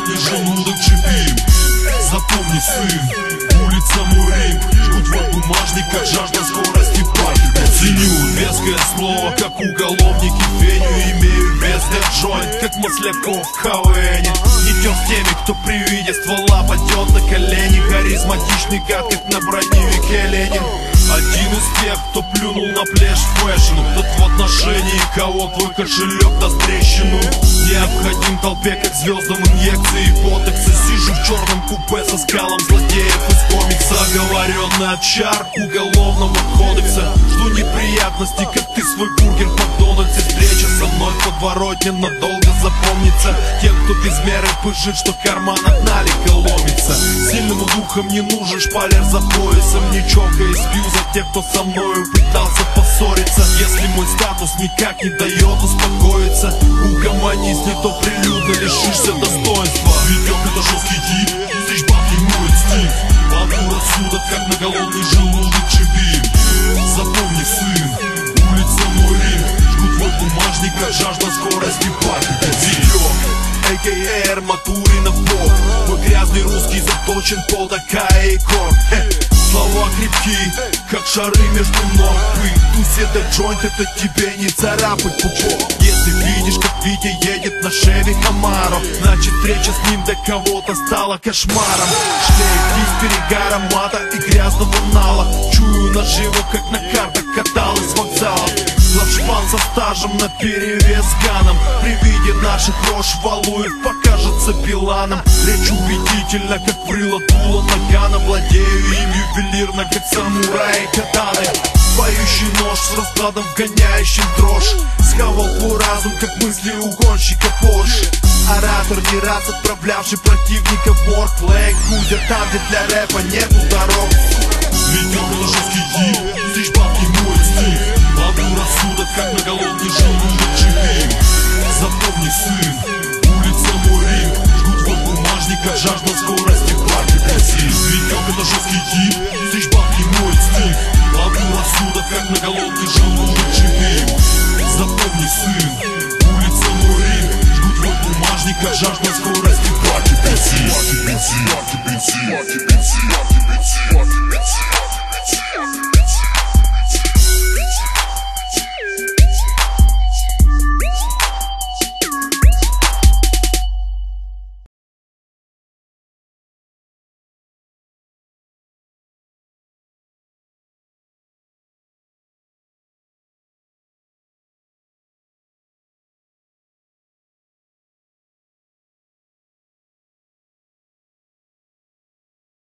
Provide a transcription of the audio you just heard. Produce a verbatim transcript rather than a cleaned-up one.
голодный желудок живи. Запомни, сын, улица Мурим, жгут в бумажниках, жажда скорости пахнет. Ценю веское слово, как уголовники феню. Имею весный джойнт, как Масляков в КВНе. Не тем с теми, кто при виде ствола падет на колени. Харизматичный гад, как на броневике Ленин. Один из тех, кто плюнул на пляж фэшн. Тот в отношении, кого твой кошелек даст трещину. Необходим толпе, как звездам инъекции и ботекса. Сижу в черном купе со скалом злодеев из комикса. Оговоренный от чар уголовного кодекса. Жду неприятностей, как ты свой бургер в Макдональдсе. Встреча со мной в подворотне надолго запомнится тем, кто без меры пыжит, что карман от налика ломится. Сильному духом не нужен шпалер за поясом. Не чокаясь, пью за тех, кто со мною пытался поссориться. Если мой статус никак не дает успокоиться, угомонись, не то прилюдно лишишься достоинства. Витек — это жесткий тип, здесь бабки моет стив. Ловлю рассудок, как на голодный желудок живи. Запомни, сын, улица Мурим, жгут в бумажниках, жажда скорости пахнет. Витек, а ка а Арматуринов бог. Мой грязный русский заточен пол такая и корм. Слова крепкие, как шары между ног. Выйдусь, это джойнт, это тебе не царапать пупок. Если видишь, как Витя едет на Шеви Камаро, значит встреча с ним для кого-то стала кошмаром. Шлейф из перегара, мата и грязного нала. Чую наживо, как на картах каталась с вокзалов. Главшпан со стажем наперевес ганом. При виде наших рож Валуев покажется Биланом. Речь убедительна, как врыло дуло нагана. Владею им ювелирно, как самураи катаны. Поющий нож с раскладом, вгоняющим дрожь. Схавал твой разум, как мысли угонщика Порше. Оратор не раз отправлявший противника в морг. Лейк будет там, где для рэпа нету дорог. Витек — это жесткий тип, здесь бабки моет стив. Ловлю рассудок, как на голодный желудок живи. Запомни, сын, улица Мурим, жгут в бумажниках, жажда скорости пахнет. Витек — это жесткий тип, здесь бабки моет стив. Ловлю рассудок, как на голодный желудок живи. Запомни, сын, улица Мурим, жгут в бумажниках, жажда скорости пахнет.